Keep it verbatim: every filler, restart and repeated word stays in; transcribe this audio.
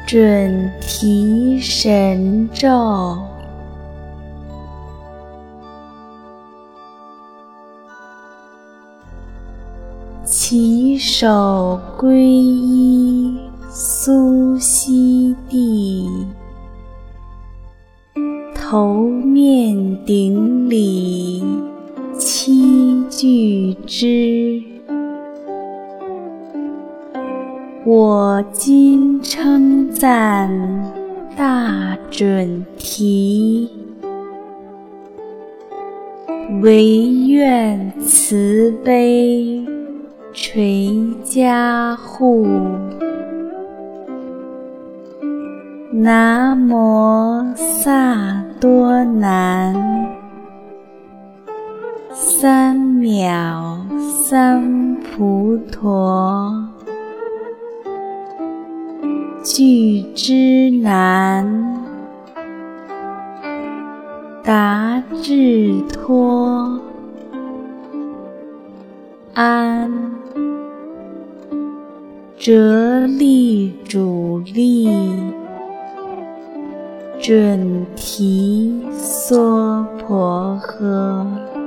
准提神咒。起手皈依苏悉地，头面顶礼七具支。我今称赞大准提，唯愿慈悲垂加护。南无萨多南，三藐三菩提，具之难，达至脱。安哲利主力，准提娑婆诃。